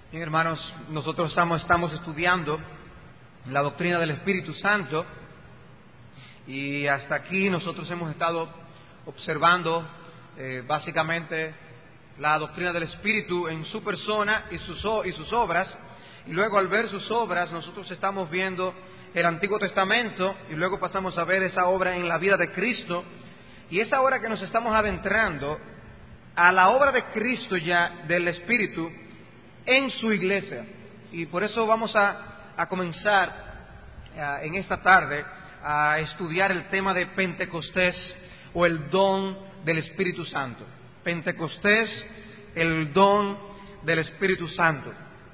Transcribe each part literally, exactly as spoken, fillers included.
Bien, hermanos, nosotros estamos, estamos estudiando la doctrina del Espíritu Santo y hasta aquí nosotros hemos estado observando eh, básicamente la doctrina del Espíritu en su persona y sus, y sus obras, y luego al ver sus obras nosotros estamos viendo el Antiguo Testamento y luego pasamos a ver esa obra en la vida de Cristo, y es ahora que nos estamos adentrando a la obra de Cristo ya del Espíritu en su iglesia. Y por eso vamos a, a comenzar uh, en esta tarde a estudiar el tema de Pentecostés o el don del Espíritu Santo. Pentecostés, el don del Espíritu Santo.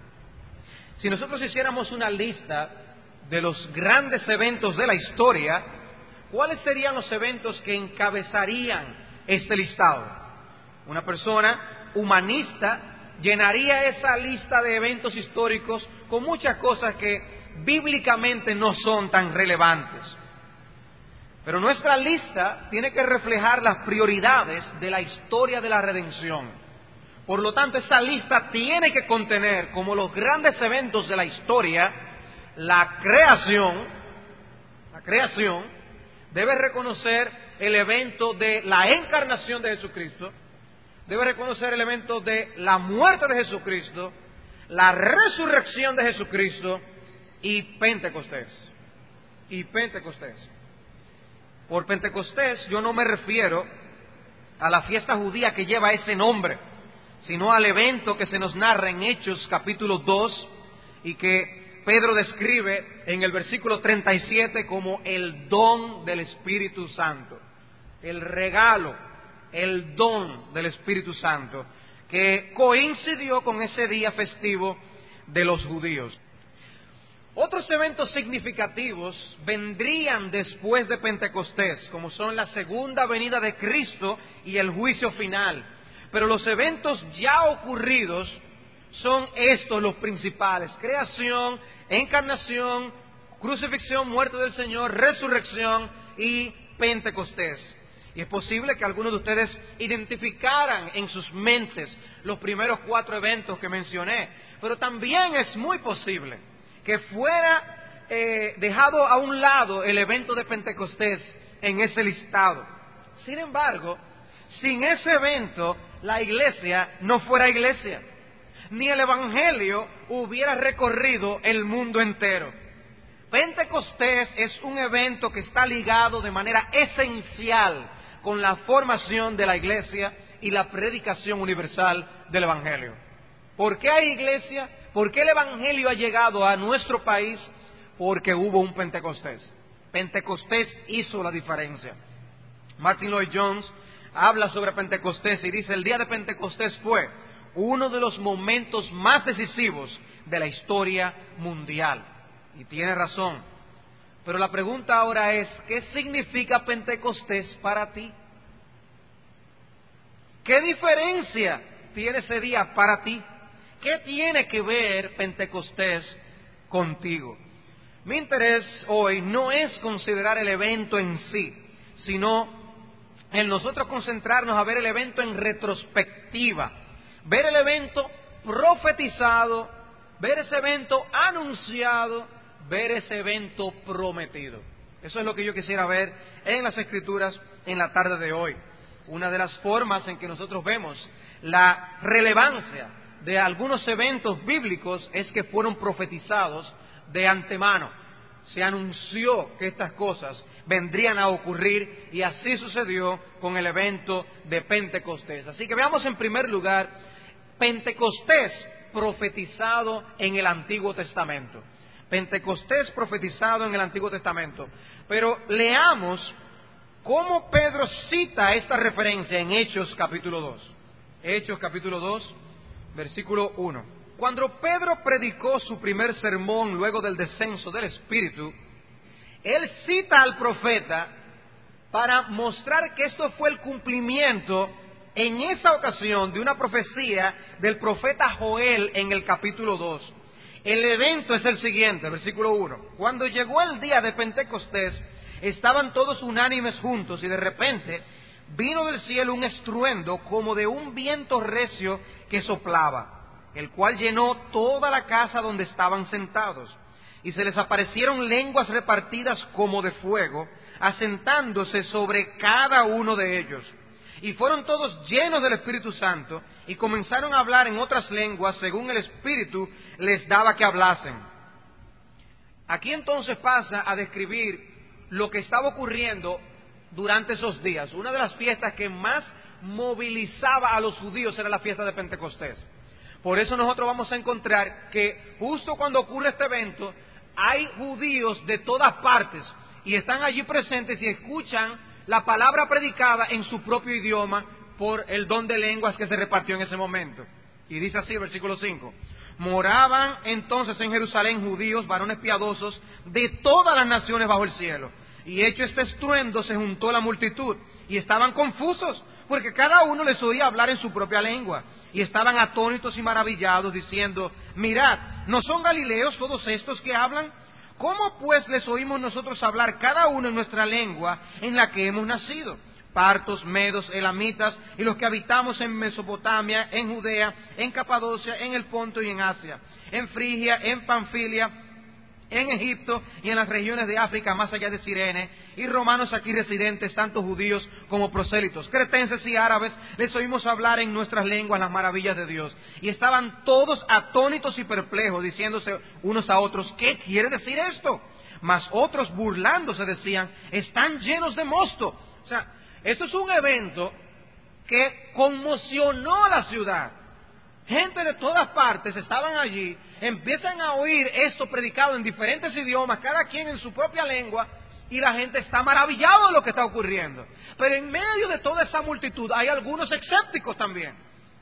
Si nosotros hiciéramos una lista de los grandes eventos de la historia, ¿cuáles serían los eventos que encabezarían este listado? Una persona humanista llenaría esa lista de eventos históricos con muchas cosas que bíblicamente no son tan relevantes. Pero nuestra lista tiene que reflejar las prioridades de la historia de la redención. Por lo tanto, esa lista tiene que contener como los grandes eventos de la historia la creación. La creación debe reconocer el evento de la encarnación de Jesucristo. Debe reconocer el evento de la muerte de Jesucristo, la resurrección de Jesucristo y Pentecostés. Y Pentecostés. Por Pentecostés yo no me refiero a la fiesta judía que lleva ese nombre, sino al evento que se nos narra en Hechos capítulo dos y que Pedro describe en el versículo treinta y siete como el don del Espíritu Santo, el regalo, el don del Espíritu Santo, que coincidió con ese día festivo de los judíos. Otros eventos significativos vendrían después de Pentecostés, como son la segunda venida de Cristo y el juicio final. Pero los eventos ya ocurridos son estos los principales: creación, encarnación, crucifixión, muerte del Señor, resurrección y Pentecostés. Y es posible que algunos de ustedes identificaran en sus mentes los primeros cuatro eventos que mencioné, pero también es muy posible que fuera eh, dejado a un lado el evento de Pentecostés en ese listado. Sin embargo, sin ese evento, la iglesia no fuera iglesia, ni el evangelio hubiera recorrido el mundo entero. Pentecostés es un evento que está ligado de manera esencial con la formación de la iglesia y la predicación universal del evangelio. ¿Por qué hay iglesia? ¿Por qué el evangelio ha llegado a nuestro país? Porque hubo un Pentecostés. Pentecostés hizo la diferencia. Martin Lloyd Jones habla sobre Pentecostés y dice: el día de Pentecostés fue uno de los momentos más decisivos de la historia mundial. Y tiene razón. Pero la pregunta ahora es: ¿qué significa Pentecostés para ti? ¿Qué diferencia tiene ese día para ti? ¿Qué tiene que ver Pentecostés contigo? Mi interés hoy no es considerar el evento en sí, sino en nosotros concentrarnos a ver el evento en retrospectiva, ver el evento profetizado, ver ese evento anunciado, ver ese evento prometido. Eso es lo que yo quisiera ver en las Escrituras en la tarde de hoy. Una de las formas en que nosotros vemos la relevancia de algunos eventos bíblicos es que fueron profetizados de antemano. Se anunció que estas cosas vendrían a ocurrir y así sucedió con el evento de Pentecostés. Así que veamos en primer lugar Pentecostés profetizado en el Antiguo Testamento. Pentecostés profetizado en el Antiguo Testamento. Pero leamos cómo Pedro cita esta referencia en Hechos capítulo dos. Hechos capítulo dos, versículo uno. Cuando Pedro predicó su primer sermón luego del descenso del Espíritu, él cita al profeta para mostrar que esto fue el cumplimiento en esa ocasión de una profecía del profeta Joel en el capítulo dos. El evento es el siguiente, versículo uno. Cuando llegó el día de Pentecostés, estaban todos unánimes juntos y de repente vino del cielo un estruendo como de un viento recio que soplaba. el cual llenó toda la casa donde estaban sentados. Y se les aparecieron lenguas repartidas como de fuego, asentándose sobre cada uno de ellos. Y fueron todos llenos del Espíritu Santo, y comenzaron a hablar en otras lenguas según el Espíritu les daba que hablasen. Aquí entonces pasa a describir lo que estaba ocurriendo durante esos días. Una de las fiestas que más movilizaba a los judíos era la fiesta de Pentecostés. Por eso nosotros vamos a encontrar que justo cuando ocurre este evento, hay judíos de todas partes y están allí presentes y escuchan la palabra predicada en su propio idioma por el don de lenguas que se repartió en ese momento. Y dice así el versículo cinco: moraban entonces en Jerusalén judíos, varones piadosos, de todas las naciones bajo el cielo. Y hecho este estruendo, se juntó la multitud, y estaban confusos, porque cada uno les oía hablar en su propia lengua. Y estaban atónitos y maravillados, diciendo: mirad, ¿no son galileos todos estos que hablan? ¿Cómo pues les oímos nosotros hablar cada uno en nuestra lengua en la que hemos nacido? Partos, medos, elamitas, y los que habitamos en Mesopotamia, en Judea, en Capadocia, en el Ponto y en Asia, en Frigia, en Panfilia, en Egipto y en las regiones de África más allá de Cirene, y romanos aquí residentes, tanto judíos como prosélitos, cretenses y árabes, les oímos hablar en nuestras lenguas las maravillas de Dios. Y estaban todos atónitos y perplejos, diciéndose unos a otros: ¿qué quiere decir esto? Mas otros, burlándose, decían: están llenos de mosto. O sea, esto es un evento que conmocionó la ciudad. Gente de todas partes estaban allí, empiezan a oír esto predicado en diferentes idiomas, cada quien en su propia lengua, y la gente está maravillada de lo que está ocurriendo. Pero en medio de toda esa multitud hay algunos escépticos también.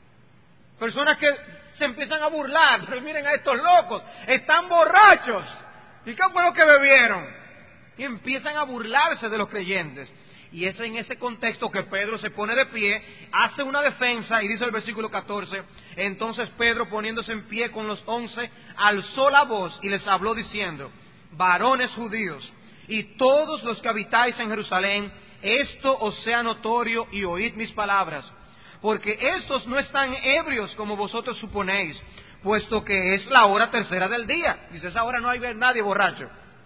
Personas que se empiezan a burlar: pero miren a estos locos, están borrachos. ¿Y qué fue lo que bebieron? Y empiezan a burlarse de los creyentes. Y es en ese contexto que Pedro se pone de pie, hace una defensa, y dice el versículo catorce: entonces Pedro, poniéndose en pie con los once, alzó la voz y les habló diciendo: varones judíos, y todos los que habitáis en Jerusalén, esto os sea notorio, y oíd mis palabras, porque estos no están ebrios como vosotros suponéis, puesto que es la hora tercera del día. Dice, esa hora no hay nadie borracho.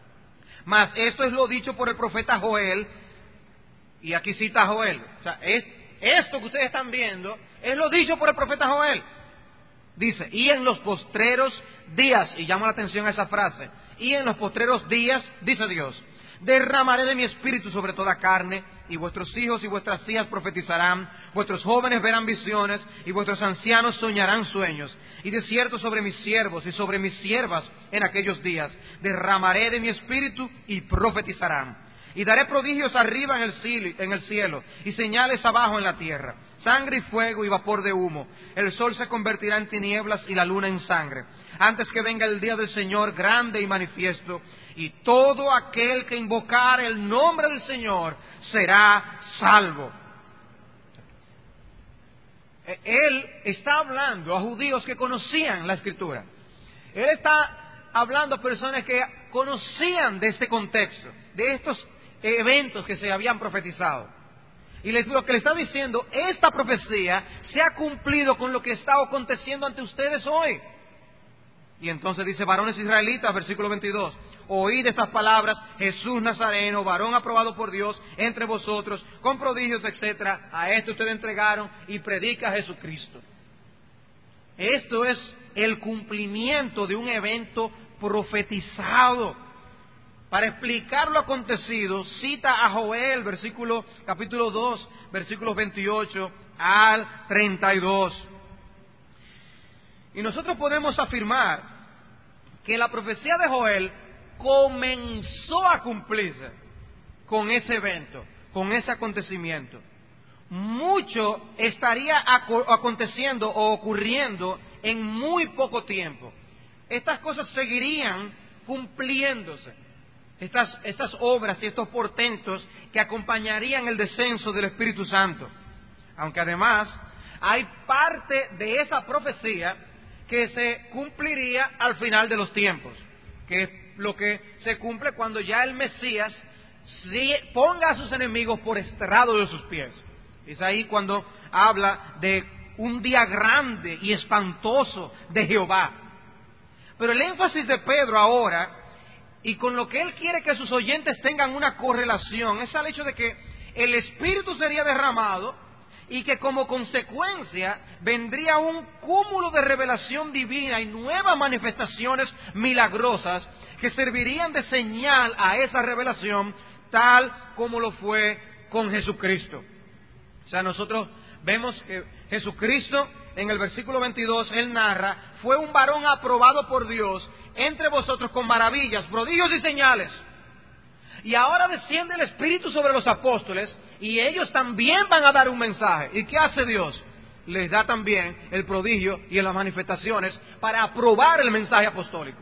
Mas esto es lo dicho por el profeta Joel. Y aquí cita a Joel. O sea, es, esto que ustedes están viendo es lo dicho por el profeta Joel. Dice: y en los postreros días, y llama la atención a esa frase, y en los postreros días, dice Dios, derramaré de mi espíritu sobre toda carne, y vuestros hijos y vuestras hijas profetizarán, vuestros jóvenes verán visiones, y vuestros ancianos soñarán sueños. Y de cierto sobre mis siervos y sobre mis siervas en aquellos días derramaré de mi espíritu y profetizarán. Y daré prodigios arriba en el, cielo, en el cielo, y señales abajo en la tierra, sangre y fuego y vapor de humo. El sol se convertirá en tinieblas y la luna en sangre, antes que venga el día del Señor grande y manifiesto, y todo aquel que invocare el nombre del Señor será salvo. Él está hablando a judíos que conocían la Escritura. Él está hablando a personas que conocían de este contexto, de estos eventos que se habían profetizado. Y lo que le está diciendo: esta profecía se ha cumplido con lo que está aconteciendo ante ustedes hoy. Y entonces dice: varones israelitas, versículo veintidós, oíd estas palabras: Jesús Nazareno, varón aprobado por Dios entre vosotros, con prodigios, etcétera. A esto ustedes entregaron, y predica a Jesucristo. Esto es el cumplimiento de un evento profetizado. Para explicar lo acontecido, cita a Joel, versículo, capítulo dos, versículos veintiocho al treinta y dos. Y nosotros podemos afirmar que la profecía de Joel comenzó a cumplirse con ese evento, con ese acontecimiento. Mucho estaría aconteciendo o ocurriendo en muy poco tiempo. Estas cosas seguirían cumpliéndose. Estas, estas obras y estos portentos que acompañarían el descenso del Espíritu Santo. Aunque además hay parte de esa profecía que se cumpliría al final de los tiempos, que es lo que se cumple cuando ya el Mesías ponga a sus enemigos por estrado de sus pies. Es ahí cuando habla de un día grande y espantoso de Jehová. Pero el énfasis de Pedro ahora, y con lo que él quiere que sus oyentes tengan una correlación, es al hecho de que el Espíritu sería derramado y que como consecuencia vendría un cúmulo de revelación divina y nuevas manifestaciones milagrosas que servirían de señal a esa revelación, tal como lo fue con Jesucristo. O sea, nosotros vemos que Jesucristo, en el versículo veintidós, él narra, fue un varón aprobado por Dios entre vosotros con maravillas, prodigios y señales. Y ahora desciende el Espíritu sobre los apóstoles y ellos también van a dar un mensaje. ¿Y qué hace Dios? Les da también el prodigio y las manifestaciones para aprobar el mensaje apostólico.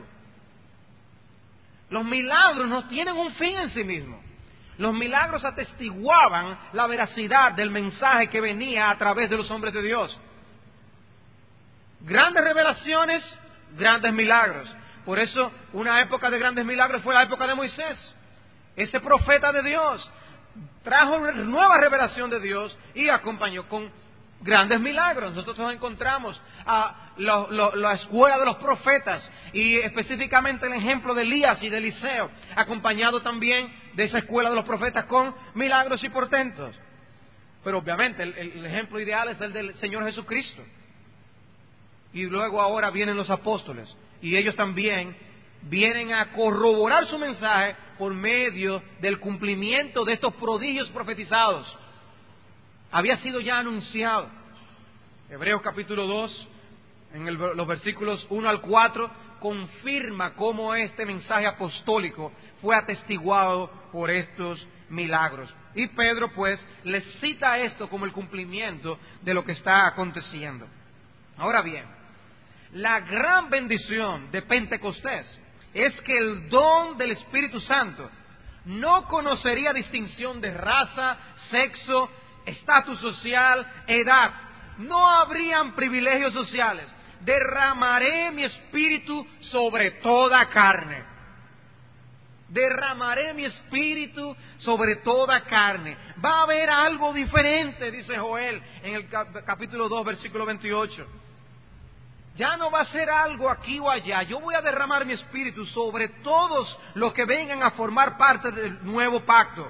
Los milagros no tienen un fin en sí mismos. Los milagros atestiguaban la veracidad del mensaje que venía a través de los hombres de Dios. Grandes revelaciones, grandes milagros. Por eso, una época de grandes milagros fue la época de Moisés. Ese profeta de Dios trajo una nueva revelación de Dios y acompañó con grandes milagros. Nosotros nos encontramos a lo, lo, la escuela de los profetas y específicamente el ejemplo de Elías y de Eliseo, acompañado también de esa escuela de los profetas con milagros y portentos. Pero obviamente el, el ejemplo ideal es el del Señor Jesucristo. Y luego ahora vienen los apóstoles y ellos también vienen a corroborar su mensaje por medio del cumplimiento de estos prodigios profetizados. Había sido ya anunciado. Hebreos capítulo dos, en el, los versículos uno al cuatro, confirma cómo este mensaje apostólico fue atestiguado por estos milagros. Y Pedro pues les cita esto como el cumplimiento de lo que está aconteciendo. Ahora bien, la gran bendición de Pentecostés es que el don del Espíritu Santo no conocería distinción de raza, sexo, estatus social, edad. No habrían privilegios sociales. Derramaré mi espíritu sobre toda carne. Derramaré mi espíritu sobre toda carne. Va a haber algo diferente, dice Joel en el capítulo dos, versículo veintiocho. Ya no va a ser algo aquí o allá. Yo voy a derramar mi espíritu sobre todos los que vengan a formar parte del nuevo pacto.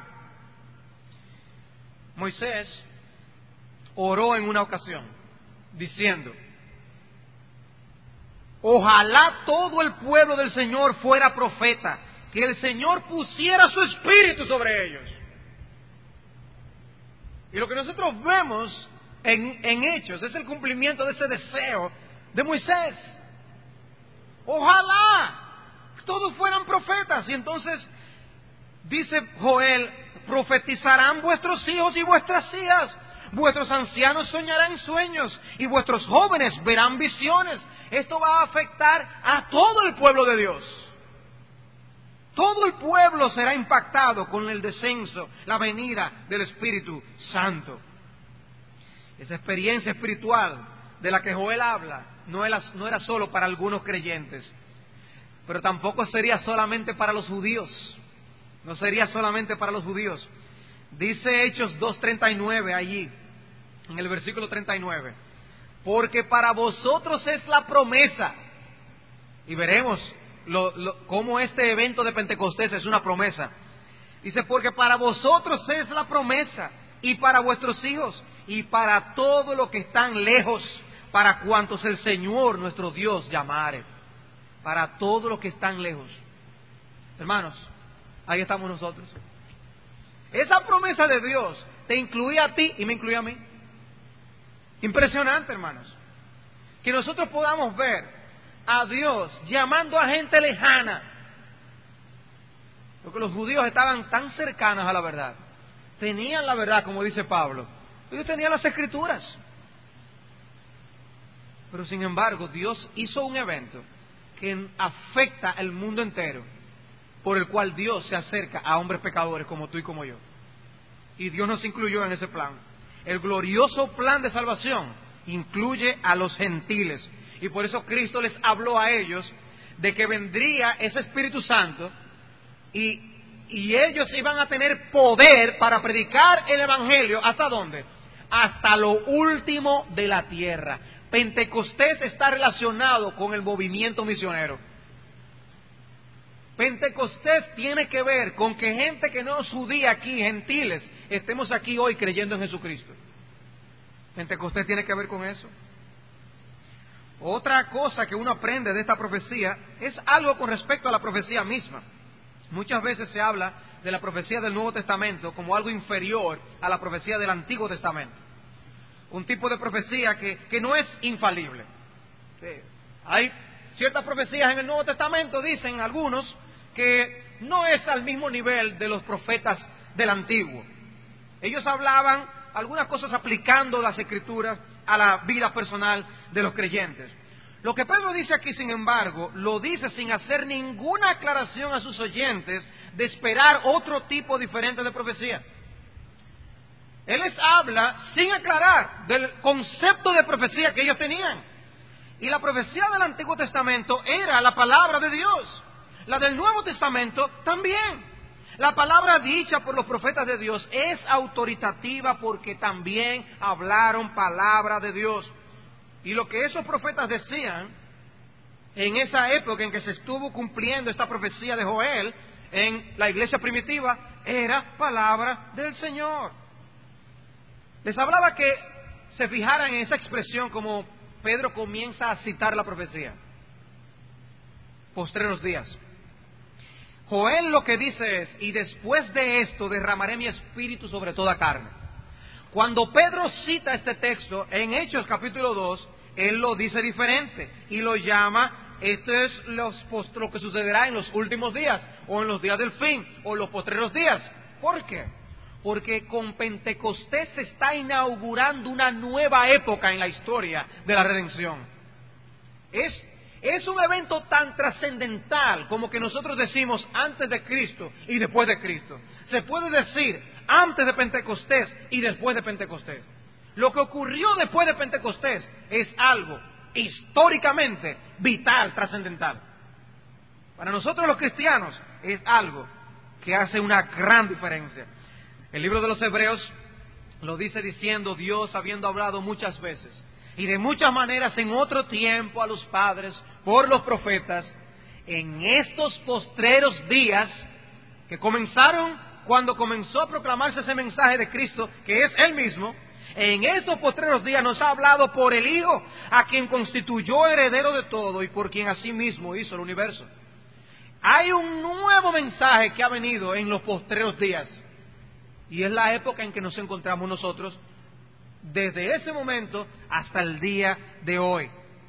Moisés oró en una ocasión diciendo: ojalá todo el pueblo del Señor fuera profeta, que el Señor pusiera su espíritu sobre ellos. Y lo que nosotros vemos en, en Hechos es el cumplimiento de ese deseo de Moisés. Ojalá todos fueran profetas. Y entonces dice Joel: profetizarán vuestros hijos y vuestras hijas, vuestros ancianos soñarán sueños y vuestros jóvenes verán visiones. Esto va a afectar a todo el pueblo de Dios. Todo el pueblo será impactado con el descenso, la venida del Espíritu Santo. Esa experiencia espiritual de la que Joel habla no era, no era solo para algunos creyentes, pero tampoco sería solamente para los judíos. No sería solamente para los judíos. Dice Hechos dos treinta y nueve allí, en el versículo treinta y nueve: porque para vosotros es la promesa. Y veremos lo, lo, cómo este evento de Pentecostés es una promesa. Dice: porque para vosotros es la promesa, y para vuestros hijos, y para todos los que están lejos, para cuantos el Señor nuestro Dios llamare. Para todos los que están lejos. Hermanos, ahí estamos nosotros. Esa promesa de Dios te incluía a ti y me incluía a mí. Impresionante, hermanos. Que nosotros podamos ver a Dios llamando a gente lejana. Porque los judíos estaban tan cercanos a la verdad. Tenían la verdad, como dice Pablo. Ellos tenían las Escrituras. Pero sin embargo, Dios hizo un evento que afecta al mundo entero, por el cual Dios se acerca a hombres pecadores como tú y como yo. Y Dios nos incluyó en ese plan. El glorioso plan de salvación incluye a los gentiles. Y por eso Cristo les habló a ellos de que vendría ese Espíritu Santo y, y ellos iban a tener poder para predicar el Evangelio. ¿Hasta dónde? hasta lo último de la tierra. Pentecostés está relacionado con el movimiento misionero. Pentecostés tiene que ver con que gente que no es judía aquí, gentiles, estemos aquí hoy creyendo en Jesucristo. Pentecostés tiene que ver con eso. Otra cosa que uno aprende de esta profecía es algo con respecto a la profecía misma. Muchas veces se habla de la profecía del Nuevo Testamento como algo inferior a la profecía del Antiguo Testamento. Un tipo de profecía que, que no es infalible. Sí. Hay ciertas profecías en el Nuevo Testamento, dicen algunos, que no es al mismo nivel de los profetas del Antiguo. Ellos hablaban algunas cosas aplicando las Escrituras a la vida personal de los creyentes. Lo que Pedro dice aquí, sin embargo, lo dice sin hacer ninguna aclaración a sus oyentes de esperar otro tipo diferente de profecía. Él les habla sin aclarar del concepto de profecía que ellos tenían. Y la profecía del Antiguo Testamento era la palabra de Dios. La del Nuevo Testamento también. La palabra dicha por los profetas de Dios es autoritativa porque también hablaron palabra de Dios. Y lo que esos profetas decían en esa época en que se estuvo cumpliendo esta profecía de Joel en la iglesia primitiva era palabra del Señor. Les hablaba que se fijaran en esa expresión como Pedro comienza a citar la profecía. Postreros días. Joel lo que dice es, y después de esto derramaré mi espíritu sobre toda carne. Cuando Pedro cita este texto en Hechos capítulo dos, él lo dice diferente y lo llama, esto es los post- lo que sucederá en los últimos días, o en los días del fin, o los postreros días. ¿Por qué? Porque con Pentecostés se está inaugurando una nueva época en la historia de la redención. Es, es un evento tan trascendental como que nosotros decimos antes de Cristo y después de Cristo. Se puede decir antes de Pentecostés y después de Pentecostés. Lo que ocurrió después de Pentecostés es algo históricamente vital, trascendental. Para nosotros los cristianos es algo que hace una gran diferencia. El libro de los Hebreos lo dice diciendo, Dios habiendo hablado muchas veces y de muchas maneras en otro tiempo a los padres por los profetas, en estos postreros días que comenzaron cuando comenzó a proclamarse ese mensaje de Cristo, que es Él mismo, en estos postreros días nos ha hablado por el Hijo, a quien constituyó heredero de todo y por quien asimismo hizo el universo. Hay un nuevo mensaje que ha venido en los postreros días. Y es la época en que nos encontramos nosotros desde ese momento hasta el día de hoy.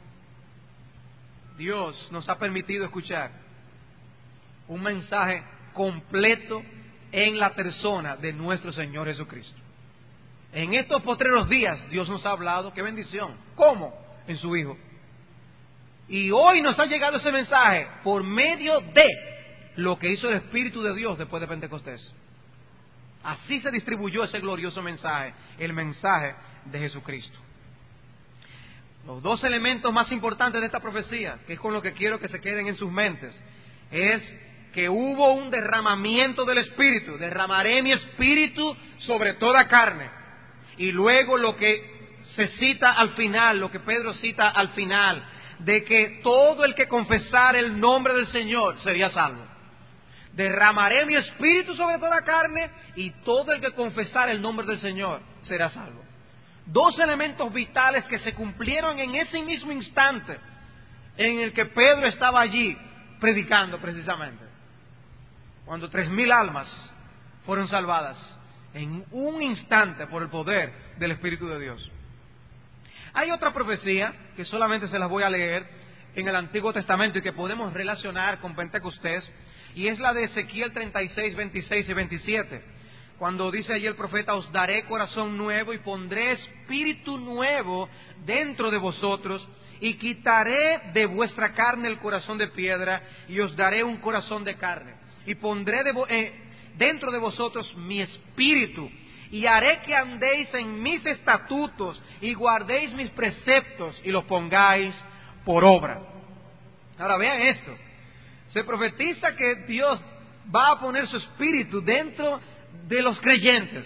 Dios nos ha permitido escuchar un mensaje completo en la persona de nuestro Señor Jesucristo. En estos postreros días Dios nos ha hablado, qué bendición. ¿Cómo? En su Hijo. Y hoy nos ha llegado ese mensaje por medio de lo que hizo el Espíritu de Dios después de Pentecostés. Así se distribuyó ese glorioso mensaje, el mensaje de Jesucristo. Los dos elementos más importantes de esta profecía, que es con lo que quiero que se queden en sus mentes, es que hubo un derramamiento del Espíritu. Derramaré mi Espíritu sobre toda carne. Y luego lo que se cita al final, lo que Pedro cita al final, de que todo el que confesara el nombre del Señor sería salvo. Derramaré mi espíritu sobre toda carne y todo el que confesara el nombre del Señor será salvo. Dos elementos vitales que se cumplieron en ese mismo instante en el que Pedro estaba allí predicando precisamente. Cuando tres mil almas fueron salvadas en un instante por el poder del Espíritu de Dios. Hay otra profecía que solamente se las voy a leer en el Antiguo Testamento y que podemos relacionar con Pentecostés, y es la de Ezequiel treinta y seis, veintiséis y veintisiete, cuando dice allí el profeta, os daré corazón nuevo y pondré espíritu nuevo dentro de vosotros y quitaré de vuestra carne el corazón de piedra y os daré un corazón de carne y pondré de vo- eh, dentro de vosotros mi espíritu y haré que andéis en mis estatutos y guardéis mis preceptos y los pongáis por obra. Ahora vean esto. Se profetiza que Dios va a poner su espíritu dentro de los creyentes.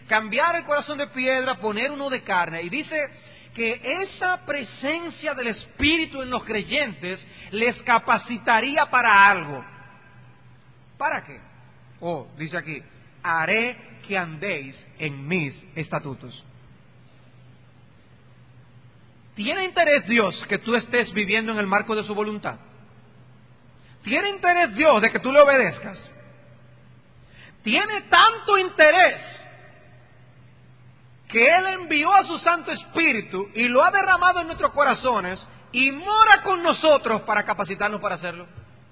cambiar el corazón de piedra, poner uno de carne. Y dice que esa presencia del Espíritu en los creyentes les capacitaría para algo. ¿Para qué? Oh, dice aquí, haré que andéis en mis estatutos. ¿Tiene interés Dios que tú estés viviendo en el marco de su voluntad? ¿Tiene interés Dios de que tú le obedezcas? Tiene tanto interés que Él envió a su Santo Espíritu y lo ha derramado en nuestros corazones y mora con nosotros para capacitarnos para hacerlo.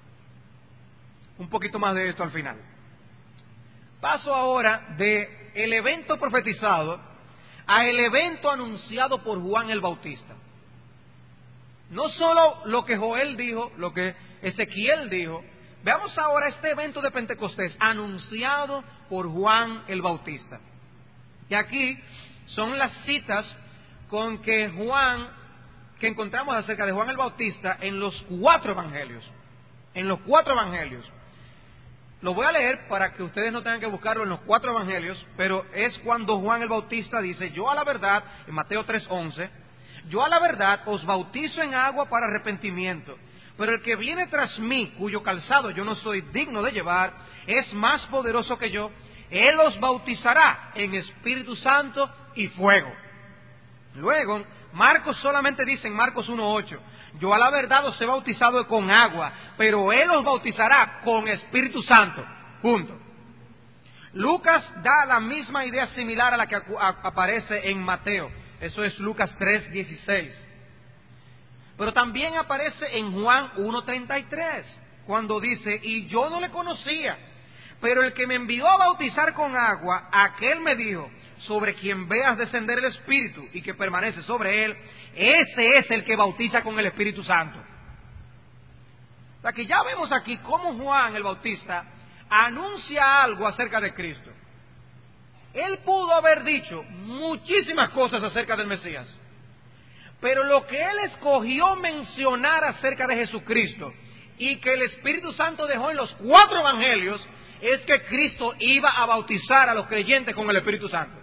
Un poquito más de esto al final. Paso ahora de el evento profetizado a el evento anunciado por Juan el Bautista. No solo lo que Joel dijo, lo que Ezequiel dijo. Veamos ahora este evento de Pentecostés anunciado por Juan el Bautista. Y aquí son las citas con que Juan, que encontramos acerca de Juan el Bautista en los cuatro evangelios. En los cuatro evangelios. Lo voy a leer para que ustedes no tengan que buscarlo en los cuatro evangelios, pero es cuando Juan el Bautista dice: yo a la verdad, en Mateo tres once, yo a la verdad os bautizo en agua para arrepentimiento, pero el que viene tras mí, cuyo calzado yo no soy digno de llevar, es más poderoso que yo. Él os bautizará en Espíritu Santo y fuego. Luego, Marcos solamente dice en Marcos uno ocho, yo a la verdad os he bautizado con agua, pero Él os bautizará con Espíritu Santo. Punto. Lucas da la misma idea similar a la que aparece en Mateo. Eso es Lucas tres dieciséis. Pero también aparece en Juan uno treinta y tres, cuando dice: y yo no le conocía, pero el que me envió a bautizar con agua, aquel me dijo: sobre quien veas descender el Espíritu y que permanece sobre él, ese es el que bautiza con el Espíritu Santo. O sea que ya vemos aquí cómo Juan el Bautista anuncia algo acerca de Cristo. Él pudo haber dicho muchísimas cosas acerca del Mesías, pero lo que él escogió mencionar acerca de Jesucristo y que el Espíritu Santo dejó en los cuatro evangelios es que Cristo iba a bautizar a los creyentes con el Espíritu Santo.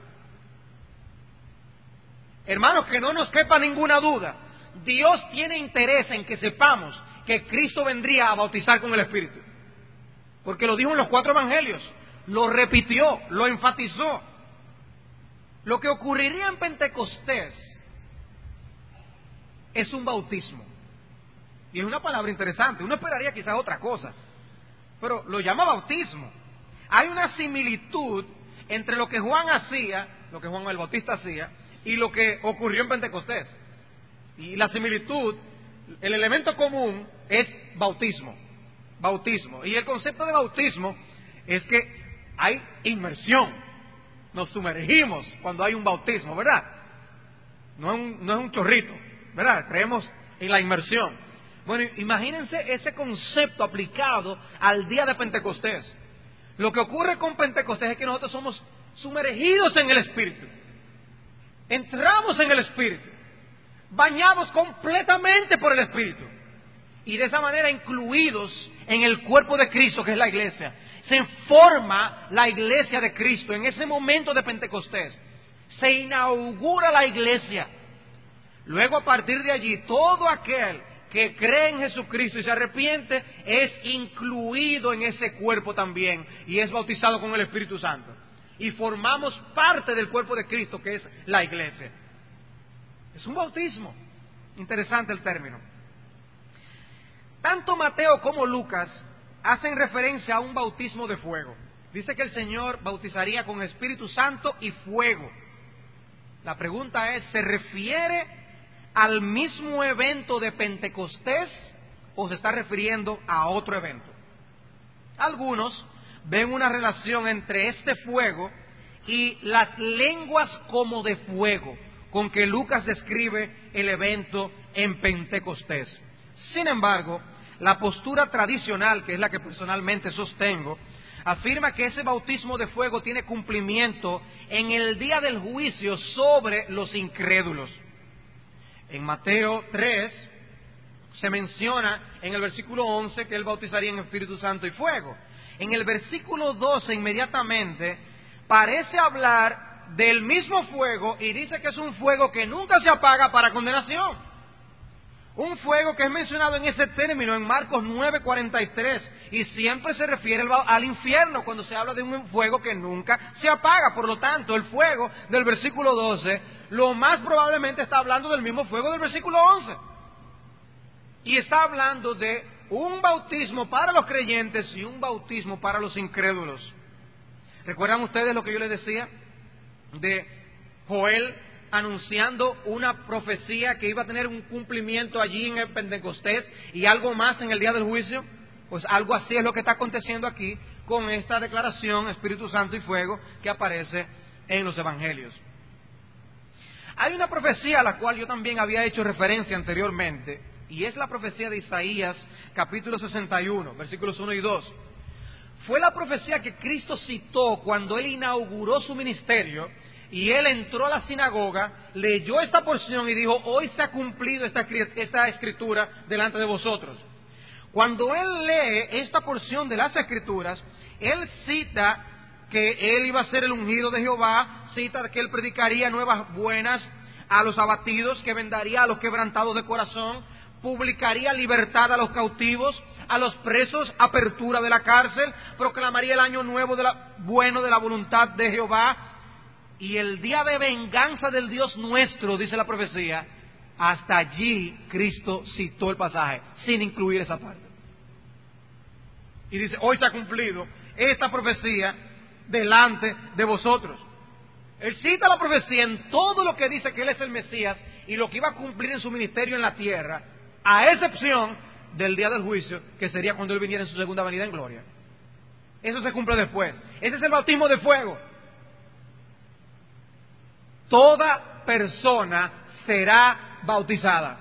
Hermanos, que no nos quepa ninguna duda, Dios tiene interés en que sepamos que Cristo vendría a bautizar con el Espíritu, porque lo dijo en los cuatro evangelios, lo repitió, lo enfatizó. Lo que ocurriría en Pentecostés es un bautismo, y es una palabra interesante. Uno esperaría quizás otra cosa, pero lo llama bautismo. Hay una similitud entre lo que Juan hacía, lo que Juan el Bautista hacía, y lo que ocurrió en Pentecostés. Y la similitud, el elemento común es bautismo. Bautismo. Y el concepto de bautismo es que hay inmersión. Nos sumergimos cuando hay un bautismo, ¿verdad? No es un, no es un chorrito, ¿verdad? Creemos en la inmersión. Bueno, imagínense ese concepto aplicado al día de Pentecostés. Lo que ocurre con Pentecostés es que nosotros somos sumergidos en el Espíritu. Entramos en el Espíritu, bañados completamente por el Espíritu, y de esa manera incluidos en el cuerpo de Cristo, que es la iglesia. Se forma la iglesia de Cristo en ese momento de Pentecostés. Se inaugura la iglesia. Luego, a partir de allí, todo aquel que cree en Jesucristo y se arrepiente es incluido en ese cuerpo también y es bautizado con el Espíritu Santo. Y formamos parte del cuerpo de Cristo, que es la iglesia. Es un bautismo. Interesante el término. Tanto Mateo como Lucas hacen referencia a un bautismo de fuego. Dice que el Señor bautizaría con Espíritu Santo y fuego. La pregunta es, ¿se refiere al mismo evento de Pentecostés o se está refiriendo a otro evento? Algunos ven una relación entre este fuego y las lenguas como de fuego con que Lucas describe el evento en Pentecostés. Sin embargo, la postura tradicional, que es la que personalmente sostengo, afirma que ese bautismo de fuego tiene cumplimiento en el día del juicio sobre los incrédulos. En Mateo tres se menciona en el versículo once que él bautizaría en Espíritu Santo y fuego. En el versículo doce inmediatamente parece hablar del mismo fuego y dice que es un fuego que nunca se apaga para condenación. Un fuego que es mencionado en ese término en Marcos nueve cuarenta y tres y siempre se refiere al, al infierno cuando se habla de un fuego que nunca se apaga. Por lo tanto, el fuego del versículo doce lo más probablemente está hablando del mismo fuego del versículo once. Y está hablando de un bautismo para los creyentes y un bautismo para los incrédulos. ¿Recuerdan ustedes lo que yo les decía de Joel anunciando una profecía que iba a tener un cumplimiento allí en el Pentecostés y algo más en el día del juicio? Pues algo así es lo que está aconteciendo aquí con esta declaración Espíritu Santo y fuego que aparece en los evangelios. Hay una profecía a la cual yo también había hecho referencia anteriormente, y es la profecía de Isaías capítulo sesenta y uno, versículos uno y dos. Fue la profecía que Cristo citó cuando Él inauguró su ministerio, y Él entró a la sinagoga, leyó esta porción y dijo: hoy se ha cumplido esta, esta escritura delante de vosotros. Cuando Él lee esta porción de las escrituras, Él cita que Él iba a ser el ungido de Jehová, cita que Él predicaría nuevas buenas a los abatidos, que vendaría a los quebrantados de corazón, publicaría libertad a los cautivos, a los presos apertura de la cárcel, proclamaría el año nuevo de la, bueno de la voluntad de Jehová, y el día de venganza del Dios nuestro, dice la profecía. Hasta allí Cristo citó el pasaje, sin incluir esa parte. Y dice: hoy se ha cumplido esta profecía delante de vosotros. Él cita la profecía en todo lo que dice que Él es el Mesías y lo que iba a cumplir en su ministerio en la tierra, a excepción del día del juicio, que sería cuando Él viniera en su segunda venida en gloria. Eso se cumple después. Ese es el bautismo de fuego. Toda persona será bautizada.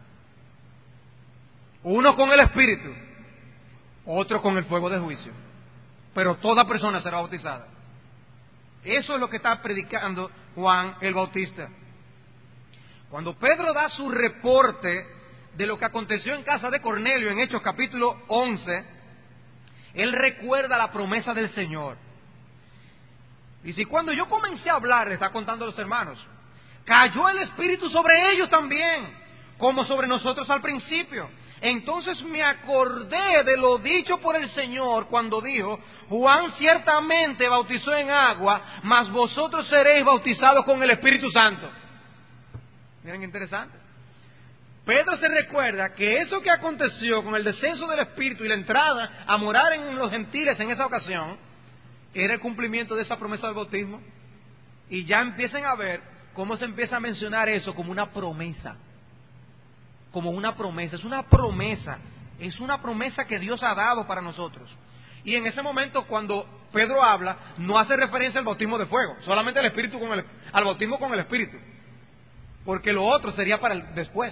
Uno con el Espíritu, otro con el fuego del juicio. Pero toda persona será bautizada. Eso es lo que está predicando Juan el Bautista. Cuando Pedro da su reporte de lo que aconteció en casa de Cornelio en Hechos capítulo once, él recuerda la promesa del Señor. Y si cuando yo comencé a hablar, le está contando a los hermanos, cayó el Espíritu sobre ellos también, como sobre nosotros al principio. Entonces me acordé de lo dicho por el Señor cuando dijo: Juan ciertamente bautizó en agua, mas vosotros seréis bautizados con el Espíritu Santo. Miren qué interesante. Pedro se recuerda que eso que aconteció con el descenso del Espíritu y la entrada a morar en los gentiles en esa ocasión era el cumplimiento de esa promesa del bautismo. Y ya empiezan a ver cómo se empieza a mencionar eso como una promesa. Como una promesa, es una promesa, es una promesa que Dios ha dado para nosotros. Y en ese momento, cuando Pedro habla, no hace referencia al bautismo de fuego, solamente al Espíritu con el, al bautismo con el Espíritu, porque lo otro sería para el después.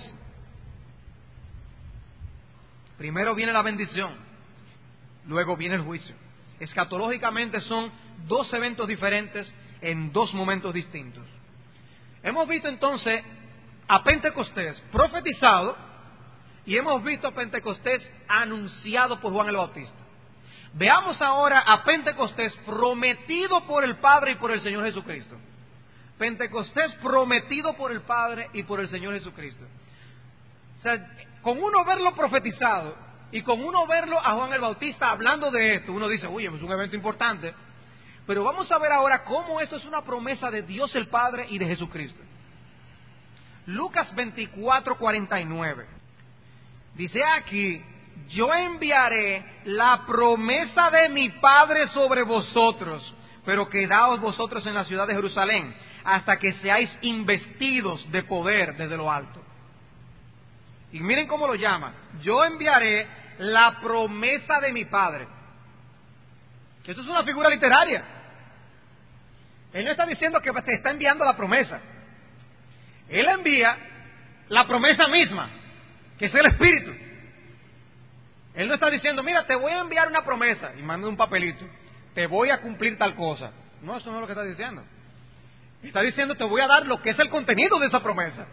Primero viene la bendición, luego viene el juicio. Escatológicamente son dos eventos diferentes en dos momentos distintos. Hemos visto entonces a Pentecostés profetizado y hemos visto a Pentecostés anunciado por Juan el Bautista. Veamos ahora a Pentecostés prometido por el Padre y por el Señor Jesucristo. Pentecostés prometido por el Padre y por el Señor Jesucristo. O sea, con uno verlo profetizado y con uno verlo a Juan el Bautista hablando de esto, uno dice: oye, es un evento importante. Pero vamos a ver ahora cómo esto es una promesa de Dios el Padre y de Jesucristo. Lucas veinticuatro cuarenta y nueve dice aquí: yo enviaré la promesa de mi Padre sobre vosotros, pero quedaos vosotros en la ciudad de Jerusalén hasta que seáis investidos de poder desde lo alto. Y miren cómo lo llama: yo enviaré la promesa de mi Padre. Esto es una figura literaria. Él no está diciendo que te está enviando la promesa. Él envía la promesa misma, que es el Espíritu. Él no está diciendo: mira, te voy a enviar una promesa, y manda un papelito, te voy a cumplir tal cosa. No, eso no es lo que está diciendo. Está diciendo: te voy a dar lo que es el contenido de esa promesa.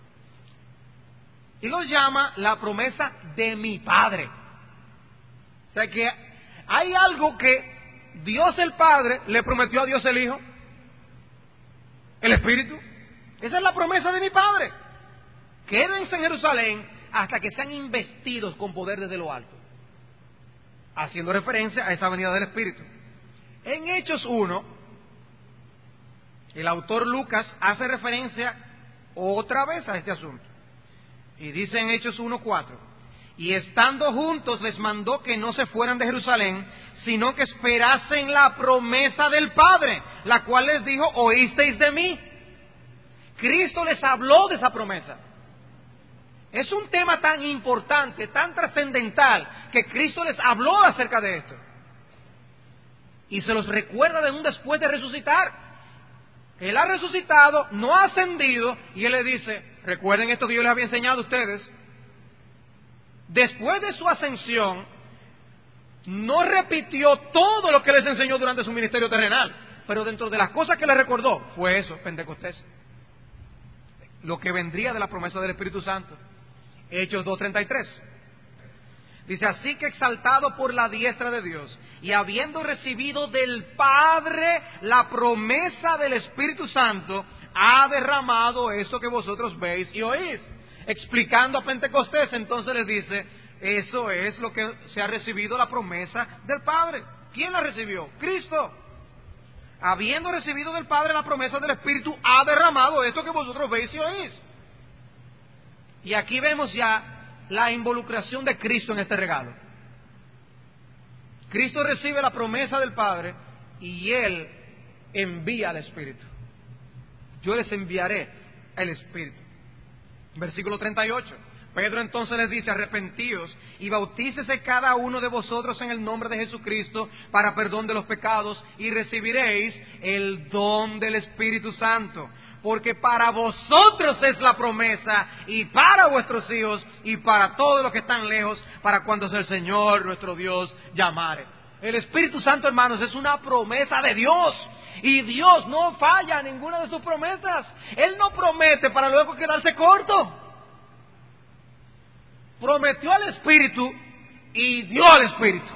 Y lo llama la promesa de mi Padre. O sea que hay algo que Dios el Padre le prometió a Dios el Hijo. el Espíritu. Esa es la promesa de mi Padre. Quédense en Jerusalén hasta que sean investidos con poder desde lo alto, haciendo referencia a esa venida del Espíritu. En Hechos uno, el autor Lucas hace referencia otra vez a este asunto. Y dice en Hechos uno cuatro, y estando juntos les mandó que no se fueran de Jerusalén, sino que esperasen la promesa del Padre, la cual les dijo, oísteis de mí. Cristo les habló de esa promesa. Es un tema tan importante, tan trascendental, que Cristo les habló acerca de esto. Y se los recuerda de un después de resucitar. Él ha resucitado, no ha ascendido, y Él le dice, recuerden esto que yo les había enseñado a ustedes, después de su ascensión, no repitió todo lo que les enseñó durante su ministerio terrenal, pero dentro de las cosas que les recordó, fue eso, Pentecostés, lo que vendría de la promesa del Espíritu Santo. Hechos dos treinta y tres. Dice, así que exaltado por la diestra de Dios, y habiendo recibido del Padre la promesa del Espíritu Santo, ha derramado esto que vosotros veis y oís. Explicando a Pentecostés, entonces les dice, eso es lo que se ha recibido la promesa del Padre. ¿Quién la recibió? Cristo. Habiendo recibido del Padre la promesa del Espíritu, ha derramado esto que vosotros veis y oís. Y aquí vemos ya la involucración de Cristo en este regalo. Cristo recibe la promesa del Padre y Él envía al Espíritu. Yo les enviaré el Espíritu. Versículo treinta y ocho. Pedro entonces les dice, arrepentíos y bautícese cada uno de vosotros en el nombre de Jesucristo para perdón de los pecados y recibiréis el don del Espíritu Santo. Porque para vosotros es la promesa, y para vuestros hijos, y para todos los que están lejos, para cuando el Señor nuestro Dios llamare. El Espíritu Santo, hermanos, es una promesa de Dios, y Dios no falla a ninguna de sus promesas. Él no promete para luego quedarse corto. Prometió al Espíritu y dio al Espíritu.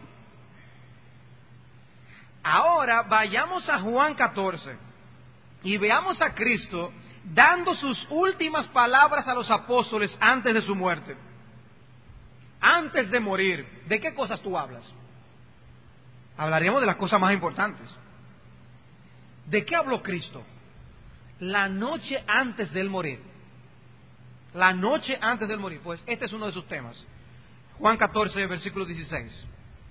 Ahora vayamos a Juan catorce. Y veamos a Cristo dando sus últimas palabras a los apóstoles antes de su muerte. Antes de morir, ¿de qué cosas tú hablas? Hablaríamos de las cosas más importantes. ¿De qué habló Cristo? La noche antes de él morir. La noche antes de él morir. Pues este es uno de sus temas. Juan catorce, versículo dieciséis.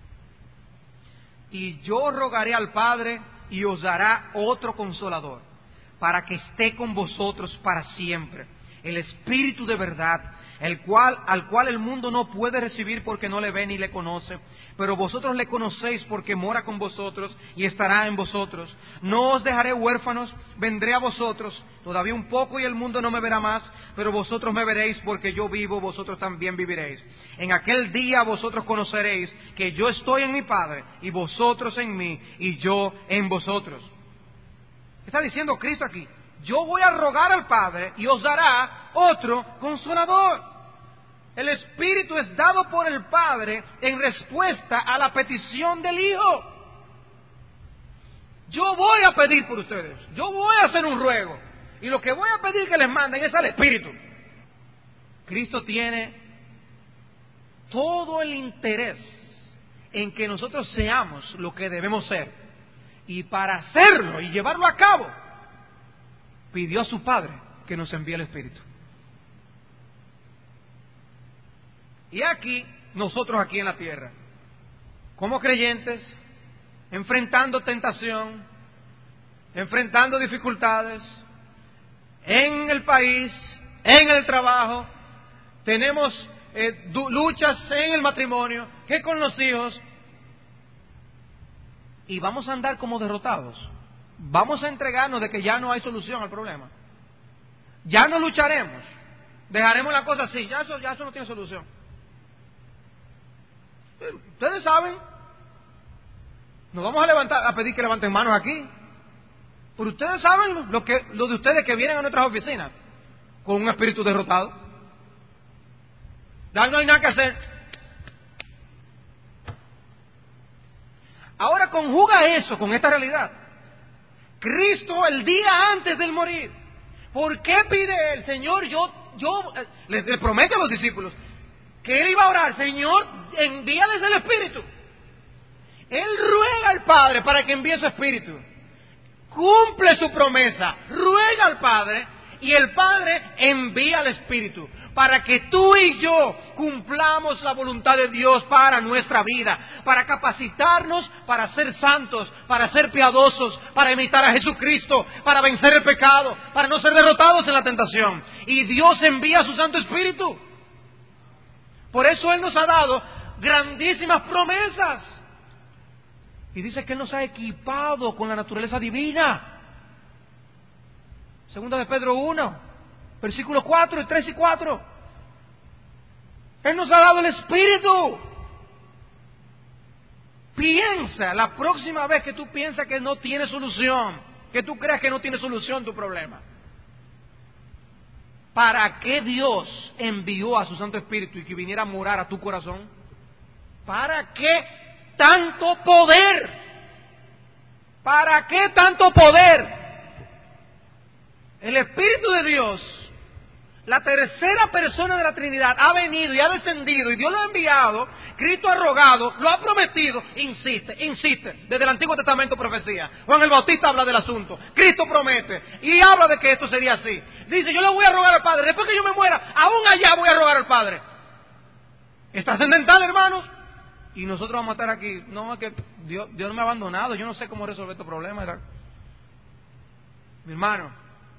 Y yo rogaré al Padre y os dará otro consolador, para que esté con vosotros para siempre, el Espíritu de verdad, el cual, al cual el mundo no puede recibir porque no le ve ni le conoce, pero vosotros le conocéis porque mora con vosotros y estará en vosotros. No os dejaré huérfanos, vendré a vosotros, todavía un poco y el mundo no me verá más, pero vosotros me veréis porque yo vivo, vosotros también viviréis. En aquel día vosotros conoceréis que yo estoy en mi Padre y vosotros en mí y yo en vosotros. ¿Qué está diciendo Cristo aquí? Yo voy a rogar al Padre y os dará otro consolador. El Espíritu es dado por el Padre en respuesta a la petición del Hijo. Yo voy a pedir por ustedes, yo voy a hacer un ruego, y lo que voy a pedir que les manden es al Espíritu. Cristo tiene todo el interés en que nosotros seamos lo que debemos ser. Y para hacerlo y llevarlo a cabo, pidió a su Padre que nos envíe el Espíritu. Y aquí, nosotros aquí en la tierra, como creyentes, enfrentando tentación, enfrentando dificultades, en el país, en el trabajo, tenemos eh, luchas en el matrimonio, que con los hijos, y vamos a andar como derrotados. Vamos a entregarnos de que ya no hay solución al problema. Ya no lucharemos. Dejaremos la cosa así. Ya eso, ya eso no tiene solución. Ustedes saben. Nos vamos a levantar, a pedir que levanten manos aquí. Pero ustedes saben lo que, lo de ustedes que vienen a nuestras oficinas con un espíritu derrotado. Ya no hay nada que hacer. Ahora conjuga eso con esta realidad. Cristo el día antes del morir. ¿Por qué pide el Señor? Yo, yo le, le promete a los discípulos que Él iba a orar: Señor, envíales el Espíritu. Él ruega al Padre para que envíe su Espíritu. Cumple su promesa, ruega al Padre, y el Padre envía al Espíritu para que tú y yo cumplamos la voluntad de Dios para nuestra vida, para capacitarnos para ser santos, para ser piadosos, para imitar a Jesucristo, para vencer el pecado, para no ser derrotados en la tentación. Y Dios envía su Santo Espíritu. Por eso Él nos ha dado grandísimas promesas. Y dice que Él nos ha equipado con la naturaleza divina. Segunda de Pedro uno, versículos cuatro, tres y cuatro. Él nos ha dado el Espíritu. Piensa, la próxima vez que tú piensas que no tiene solución, que tú creas que no tiene solución tu problema, ¿para qué Dios envió a su Santo Espíritu y que viniera a morar a tu corazón? ¿Para qué tanto poder? ¿Para qué tanto poder? El Espíritu de Dios, la tercera persona de la Trinidad, ha venido y ha descendido, y Dios lo ha enviado. Cristo ha rogado, lo ha prometido, insiste, insiste. Desde el Antiguo Testamento profecía. Juan el Bautista habla del asunto. Cristo promete y habla de que esto sería así. Dice: yo le voy a rogar al Padre, después que yo me muera, aún allá voy a rogar al Padre. Es trascendental, hermanos. Y nosotros vamos a estar aquí. No, es que Dios, Dios no me ha abandonado, yo no sé cómo resolver estos problemas. Mi hermano,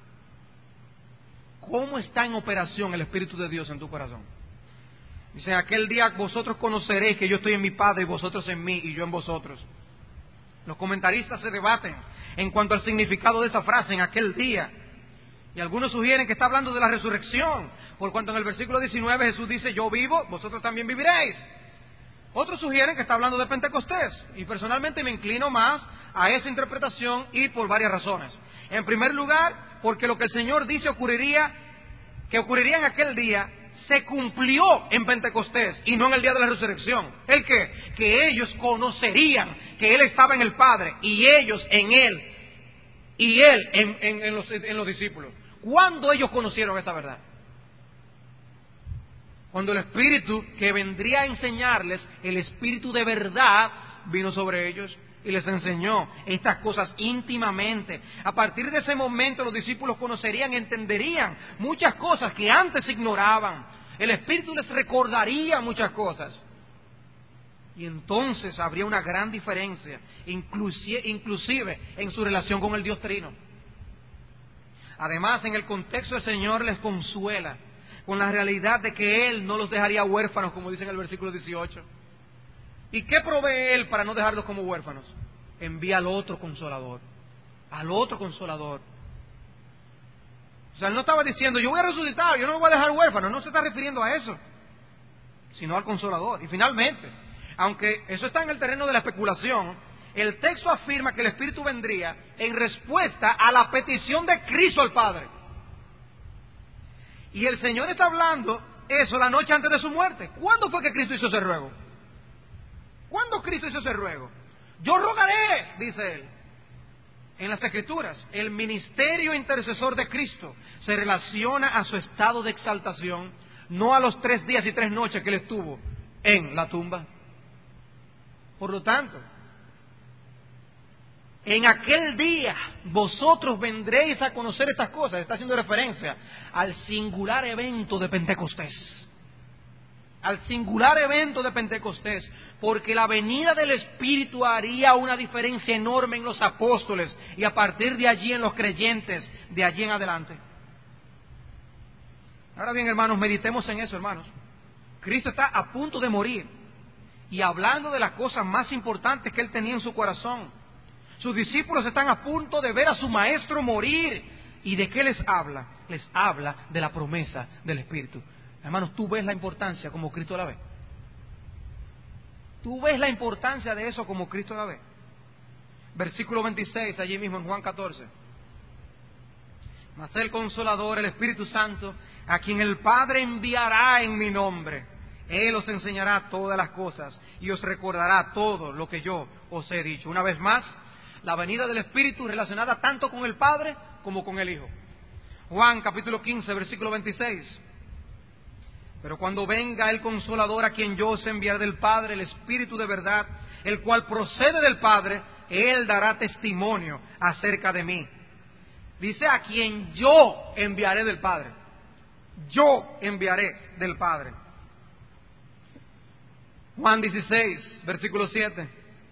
¿cómo está en operación el Espíritu de Dios en tu corazón? Dice: aquel día vosotros conoceréis que yo estoy en mi Padre y vosotros en mí y yo en vosotros. Los comentaristas se debaten en cuanto al significado de esa frase, en aquel día. Y algunos sugieren que está hablando de la resurrección, por cuanto en el versículo diecinueve Jesús dice: yo vivo, vosotros también viviréis. Otros sugieren que está hablando de Pentecostés, y personalmente me inclino más a esa interpretación, y por varias razones. En primer lugar, porque lo que el Señor dice ocurriría, que ocurriría en aquel día, se cumplió en Pentecostés y no en el día de la resurrección. ¿El qué? Que ellos conocerían que Él estaba en el Padre y ellos en Él y Él en, en, en, los, en los discípulos. ¿Cuándo ellos conocieron esa verdad? Cuando el Espíritu que vendría a enseñarles, el Espíritu de verdad, vino sobre ellos y les enseñó estas cosas íntimamente. A partir de ese momento los discípulos conocerían, entenderían muchas cosas que antes ignoraban. El Espíritu les recordaría muchas cosas. Y entonces habría una gran diferencia, inclusive en su relación con el Dios Trino. Además, en el contexto, el Señor les consuela con la realidad de que Él no los dejaría huérfanos, como dice en el versículo dieciocho. ¿Y qué provee Él para no dejarlos como huérfanos? Envía al otro consolador, al otro consolador. O sea, Él no estaba diciendo: yo voy a resucitar, yo no me voy a dejar huérfano. No se está refiriendo a eso, sino al consolador. Y finalmente, aunque eso está en el terreno de la especulación, el texto afirma que el Espíritu vendría en respuesta a la petición de Cristo al Padre. Y el Señor está hablando eso la noche antes de su muerte. ¿Cuándo fue que Cristo hizo ese ruego? ¿Cuándo Cristo hizo ese ruego? Yo rogaré, dice Él. En las Escrituras, el ministerio intercesor de Cristo se relaciona a su estado de exaltación, no a los tres días y tres noches que Él estuvo en la tumba. Por lo tanto, en aquel día vosotros vendréis a conocer estas cosas. Está haciendo referencia al singular evento de Pentecostés. Al singular evento de Pentecostés. Porque la venida del Espíritu haría una diferencia enorme en los apóstoles y a partir de allí en los creyentes, de allí en adelante. Ahora bien, hermanos, meditemos en eso, hermanos. Cristo está a punto de morir y hablando de las cosas más importantes que Él tenía en su corazón. Sus discípulos están a punto de ver a su maestro morir. ¿Y de qué les habla? Les habla de la promesa del Espíritu. Hermanos, ¿tú ves la importancia como Cristo la ve? ¿Tú ves la importancia de eso como Cristo la ve? Versículo veintiséis, allí mismo en Juan catorce. Mas el Consolador, el Espíritu Santo, a quien el Padre enviará en mi nombre, Él os enseñará todas las cosas y os recordará todo lo que yo os he dicho. Una vez más, La venida del Espíritu relacionada tanto con el Padre como con el Hijo. Juan capítulo quince, versículo veintiséis. Pero cuando venga el Consolador, a quien yo os enviaré del Padre, el Espíritu de verdad, el cual procede del Padre, Él dará testimonio acerca de mí. Dice, a quien yo enviaré del Padre. Yo enviaré del Padre. Juan dieciséis, versículo siete.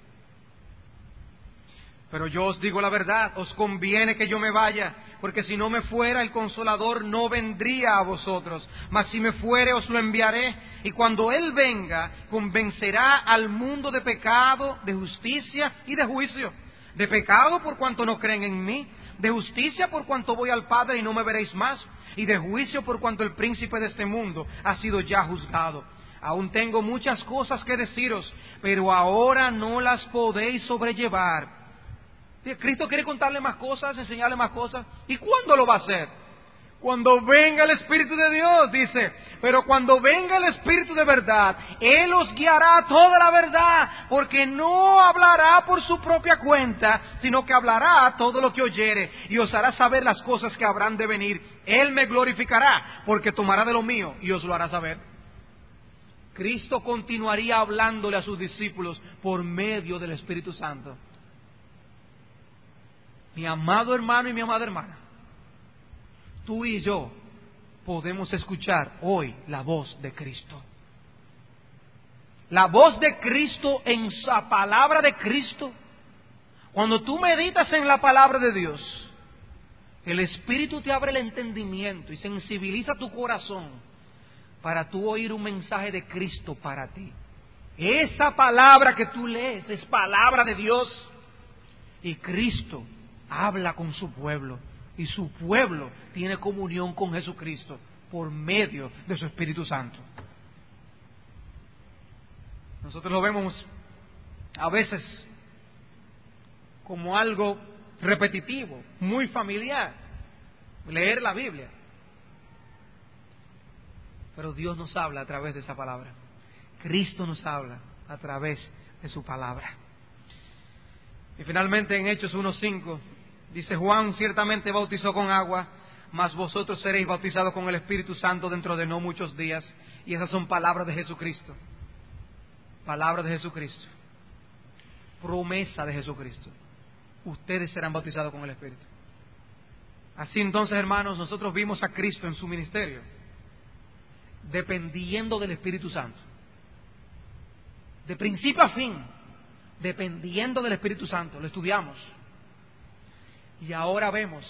Pero yo os digo la verdad, os conviene que yo me vaya, porque si no me fuera, el Consolador no vendría a vosotros. Mas si me fuere, os lo enviaré. Y cuando Él venga, convencerá al mundo de pecado, de justicia y de juicio. De pecado por cuanto no creen en mí. De justicia por cuanto voy al Padre y no me veréis más. Y de juicio por cuanto el príncipe de este mundo ha sido ya juzgado. Aún tengo muchas cosas que deciros, pero ahora no las podéis sobrellevar. Cristo quiere contarle más cosas, enseñarle más cosas. ¿Y cuándo lo va a hacer? Cuando venga el Espíritu de Dios, dice. Pero cuando venga el Espíritu de verdad, Él os guiará a toda la verdad, porque no hablará por su propia cuenta, sino que hablará todo lo que oyere, y os hará saber las cosas que habrán de venir. Él me glorificará, porque tomará de lo mío y os lo hará saber. Cristo continuaría hablándole a sus discípulos por medio del Espíritu Santo. Mi amado hermano y mi amada hermana, tú y yo podemos escuchar hoy la voz de Cristo. La voz de Cristo en la palabra de Cristo. Cuando tú meditas en la palabra de Dios, el Espíritu te abre el entendimiento y sensibiliza tu corazón para tú oír un mensaje de Cristo para ti. Esa palabra que tú lees es palabra de Dios. Y Cristo habla con su pueblo, y su pueblo tiene comunión con Jesucristo por medio de su Espíritu Santo. Nosotros lo vemos a veces como algo repetitivo, muy familiar, leer la Biblia. Pero Dios nos habla a través de esa palabra. Cristo nos habla a través de su palabra. Y finalmente en Hechos uno cinco dice, Juan ciertamente bautizó con agua, mas vosotros seréis bautizados con el Espíritu Santo dentro de no muchos días. Y esas son palabras de Jesucristo. Palabras de Jesucristo. Promesa de Jesucristo. Ustedes serán bautizados con el Espíritu. Así entonces, hermanos, nosotros vimos a Cristo en su ministerio, dependiendo del Espíritu Santo. De principio a fin, dependiendo del Espíritu Santo. Lo estudiamos. Y ahora vemos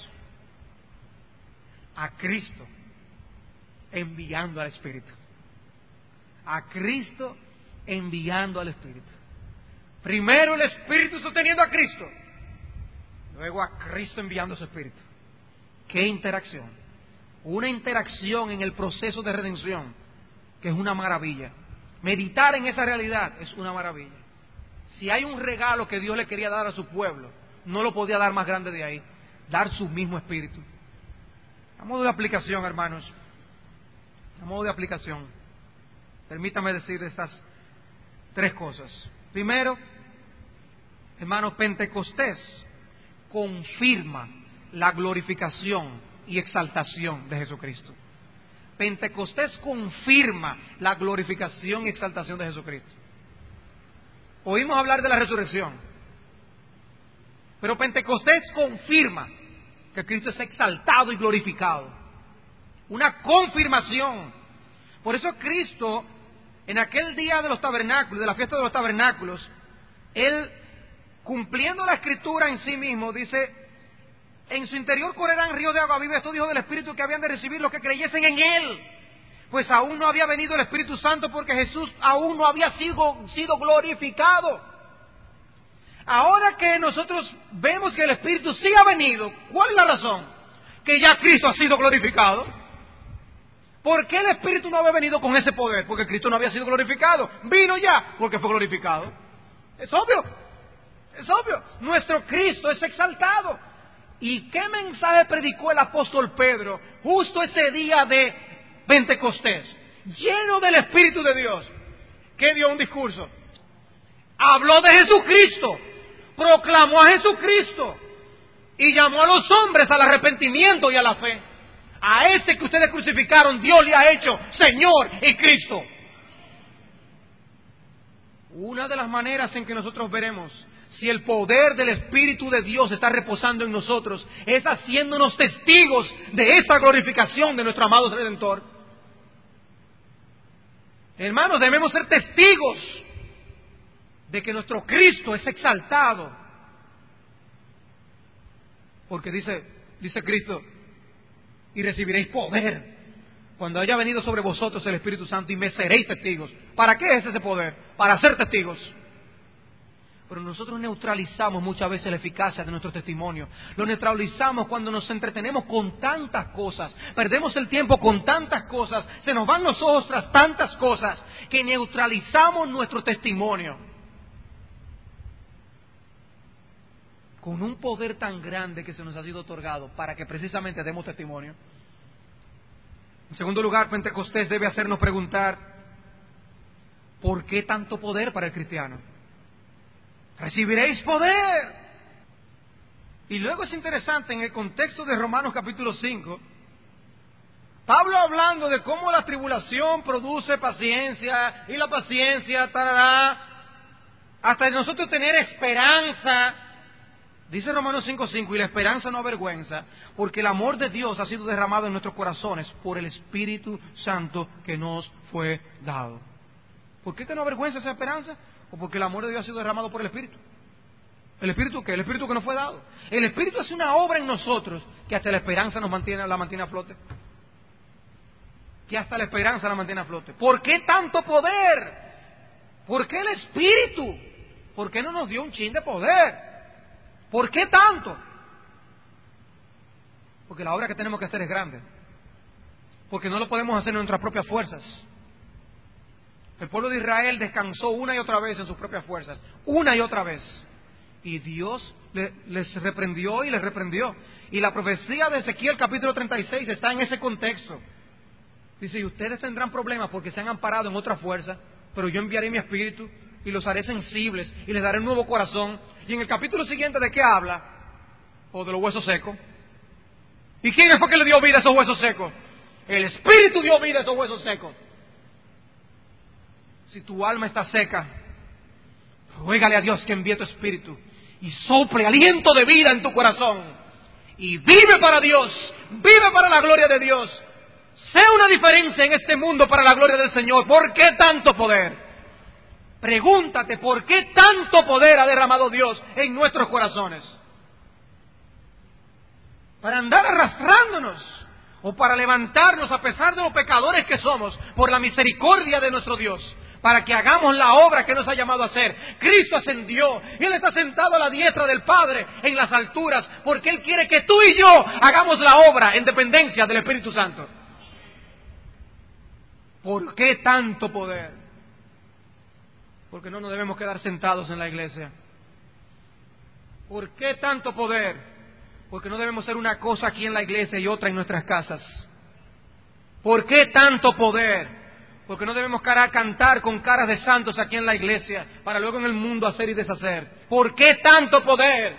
a Cristo enviando al Espíritu. A Cristo enviando al Espíritu. Primero el Espíritu sosteniendo a Cristo. Luego a Cristo enviando a su Espíritu. ¡Qué interacción! Una interacción en el proceso de redención que es una maravilla. Meditar en esa realidad es una maravilla. Si hay un regalo que Dios le quería dar a su pueblo, no lo podía dar más grande de ahí, dar su mismo Espíritu. A modo de aplicación, hermanos, a modo de aplicación, permítame decir estas tres cosas. Primero, hermanos, Pentecostés confirma la glorificación y exaltación de Jesucristo. Pentecostés confirma la glorificación y exaltación de Jesucristo. Oímos hablar de la resurrección, pero Pentecostés confirma que Cristo es exaltado y glorificado. Una confirmación. Por eso Cristo, en aquel día de los tabernáculos, de la fiesta de los tabernáculos, Él, cumpliendo la Escritura en sí mismo, dice, en su interior correrán ríos de agua viva, estos hijos del Espíritu que habían de recibir los que creyesen en Él. Pues aún no había venido el Espíritu Santo porque Jesús aún no había sido, sido glorificado. Ahora que nosotros vemos que el Espíritu sí ha venido, ¿cuál es la razón? Que ya Cristo ha sido glorificado. ¿Por qué el Espíritu no había venido con ese poder? Porque Cristo no había sido glorificado. Vino ya porque fue glorificado. Es obvio, es obvio. Nuestro Cristo es exaltado. ¿Y qué mensaje predicó el apóstol Pedro justo ese día de Pentecostés? Lleno del Espíritu de Dios. ¿Qué dio un discurso? Habló de Jesucristo. proclamó a Jesucristo y llamó a los hombres al arrepentimiento y a la fe. A ese que ustedes crucificaron, Dios le ha hecho Señor y Cristo. Una de las maneras en que nosotros veremos si el poder del Espíritu de Dios está reposando en nosotros es haciéndonos testigos de esa glorificación de nuestro amado Redentor. Hermanos, debemos ser testigos de que nuestro Cristo es exaltado. Porque dice, dice Cristo, y recibiréis poder cuando haya venido sobre vosotros el Espíritu Santo y me seréis testigos. ¿Para qué es ese poder? Para ser testigos. Pero nosotros neutralizamos muchas veces la eficacia de nuestro testimonio. Lo neutralizamos cuando nos entretenemos con tantas cosas. Perdemos el tiempo con tantas cosas. Se nos van los ojos tras tantas cosas que neutralizamos nuestro testimonio. Con un poder tan grande que se nos ha sido otorgado para que precisamente demos testimonio. En segundo lugar, Pentecostés debe hacernos preguntar, ¿por qué tanto poder para el cristiano? Recibiréis poder. Y luego es interesante, en el contexto de Romanos capítulo cinco, Pablo hablando de cómo la tribulación produce paciencia, y la paciencia, tarará, hasta nosotros tener esperanza. Dice Romanos cinco cinco, y la esperanza no avergüenza, porque el amor de Dios ha sido derramado en nuestros corazones por el Espíritu Santo que nos fue dado. ¿Por qué que no avergüenza esa esperanza? O porque el amor de Dios ha sido derramado por el Espíritu. ¿El Espíritu qué? El Espíritu que nos fue dado. El Espíritu hace una obra en nosotros que hasta la esperanza nos mantiene, la mantiene a flote. Que hasta la esperanza la mantiene a flote. ¿Por qué tanto poder? ¿Por qué el Espíritu? ¿Por qué no nos dio un chin de poder? ¿Por qué tanto? Porque la obra que tenemos que hacer es grande. Porque no lo podemos hacer en nuestras propias fuerzas. El pueblo de Israel descansó una y otra vez en sus propias fuerzas. Una y otra vez. Y Dios le, les reprendió y les reprendió. Y la profecía de Ezequiel capítulo treinta y seis está en ese contexto. Dice, y ustedes tendrán problemas porque se han amparado en otra fuerza, pero yo enviaré mi espíritu y los haré sensibles y les daré un nuevo corazón. Y en el capítulo siguiente, ¿de qué habla? O de los huesos secos. ¿Y quién fue que le dio vida a esos huesos secos? El Espíritu dio vida a esos huesos secos. Si tu alma está seca, ruégale a Dios que envíe tu Espíritu y sople aliento de vida en tu corazón. Y vive para Dios, vive para la gloria de Dios. Sea una diferencia en este mundo para la gloria del Señor. ¿Por qué tanto poder? Pregúntate, ¿por qué tanto poder ha derramado Dios en nuestros corazones? ¿Para andar arrastrándonos? ¿O para levantarnos a pesar de los pecadores que somos por la misericordia de nuestro Dios? Para que hagamos la obra que nos ha llamado a hacer. Cristo ascendió y Él está sentado a la diestra del Padre en las alturas, porque Él quiere que tú y yo hagamos la obra en dependencia del Espíritu Santo. ¿Por qué tanto poder? Porque no nos debemos quedar sentados en la iglesia. ¿Por qué tanto poder? Porque no debemos ser una cosa aquí en la iglesia y otra en nuestras casas. ¿Por qué tanto poder? Porque no debemos cantar con caras de santos aquí en la iglesia para luego en el mundo hacer y deshacer. ¿Por qué tanto poder?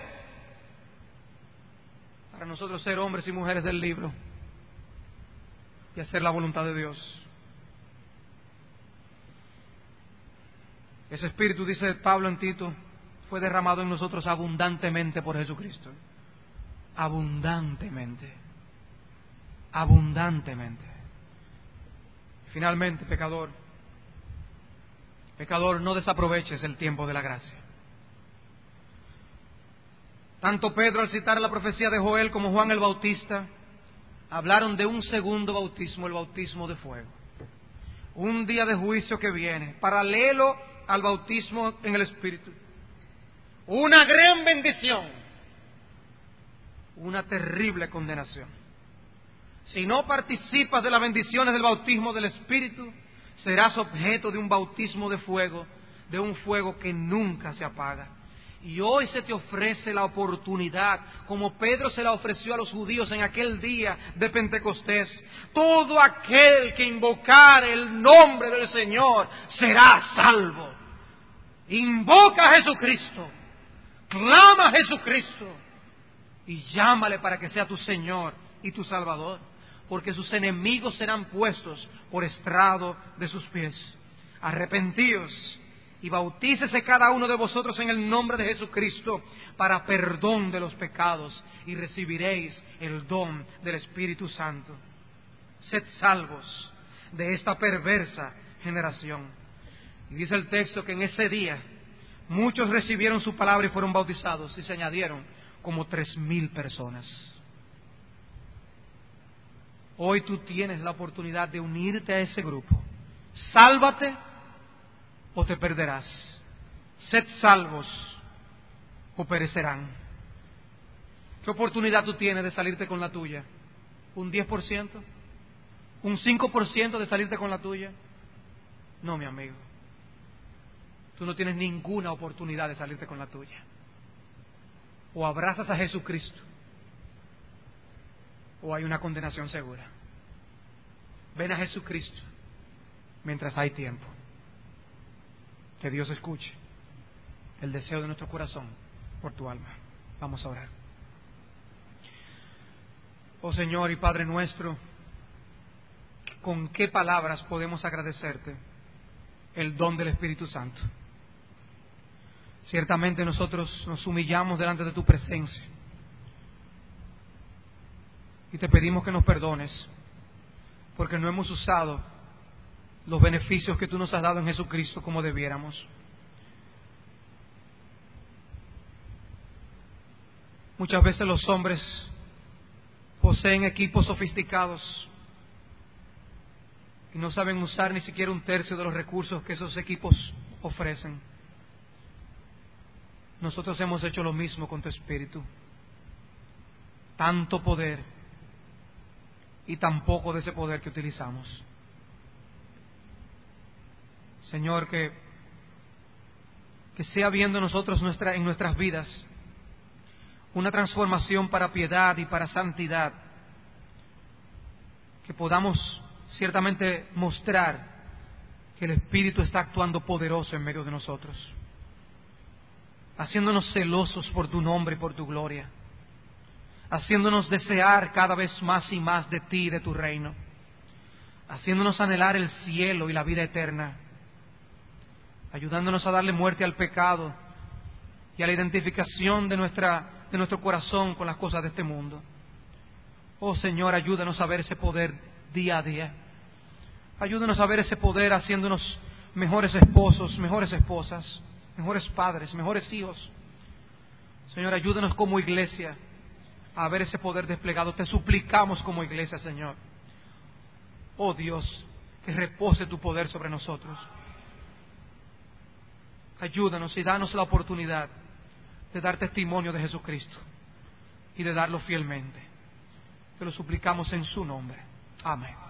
Para nosotros ser hombres y mujeres del libro y hacer la voluntad de Dios. Ese espíritu, dice Pablo en Tito, fue derramado en nosotros abundantemente por Jesucristo. Abundantemente. Abundantemente. Finalmente, pecador, pecador, no desaproveches el tiempo de la gracia. Tanto Pedro al citar la profecía de Joel como Juan el Bautista hablaron de un segundo bautismo, el bautismo de fuego. Un día de juicio que viene, paralelo al bautismo en el Espíritu. Una gran bendición, una terrible condenación. Si no participas de las bendiciones del bautismo del Espíritu, serás objeto de un bautismo de fuego, de un fuego que nunca se apaga. Y hoy se te ofrece la oportunidad, como Pedro se la ofreció a los judíos en aquel día de Pentecostés. Todo aquel que invocar el nombre del Señor será salvo. Invoca a Jesucristo. Clama a Jesucristo y llámale para que sea tu Señor y tu Salvador, porque sus enemigos serán puestos por estrado de sus pies. Arrepentíos y bautícese cada uno de vosotros en el nombre de Jesucristo para perdón de los pecados, y recibiréis el don del Espíritu Santo. Sed salvos de esta perversa generación. Y dice el texto que en ese día muchos recibieron su palabra y fueron bautizados, y se añadieron como tres mil personas. Hoy tú tienes la oportunidad de unirte a ese grupo. Sálvate o te perderás. Sed salvos o perecerán. ¿Qué oportunidad tú tienes de salirte con la tuya? ¿Un diez por ciento? ¿Un cinco por ciento de salirte con la tuya? No, mi amigo. Tú no tienes ninguna oportunidad de salirte con la tuya. O abrazas a Jesucristo, o hay una condenación segura. Ven a Jesucristo mientras hay tiempo. Que Dios escuche el deseo de nuestro corazón por tu alma. Vamos a orar. Oh Señor y Padre nuestro, ¿con qué palabras podemos agradecerte el don del Espíritu Santo? Ciertamente nosotros nos humillamos delante de tu presencia y te pedimos que nos perdones porque no hemos usado los beneficios que tú nos has dado en Jesucristo como debiéramos. Muchas veces los hombres poseen equipos sofisticados y no saben usar ni siquiera un tercio de los recursos que esos equipos ofrecen. Nosotros hemos hecho lo mismo con tu Espíritu. Tanto poder y tan poco de ese poder que utilizamos. Señor, que, que sea viendo nosotros nuestra, en nuestras vidas una transformación para piedad y para santidad, que podamos ciertamente mostrar que el Espíritu está actuando poderoso en medio de nosotros, haciéndonos celosos por tu nombre y por tu gloria, haciéndonos desear cada vez más y más de ti y de tu reino, haciéndonos anhelar el cielo y la vida eterna, ayudándonos a darle muerte al pecado y a la identificación de nuestra, de nuestro corazón con las cosas de este mundo. Oh Señor, ayúdanos a ver ese poder día a día. Ayúdanos a ver ese poder haciéndonos mejores esposos, mejores esposas, mejores padres, mejores hijos. Señor, ayúdanos como iglesia a ver ese poder desplegado. Te suplicamos como iglesia, Señor. Oh Dios, que repose tu poder sobre nosotros. Ayúdanos y danos la oportunidad de dar testimonio de Jesucristo y de darlo fielmente. Te lo suplicamos en su nombre. Amén.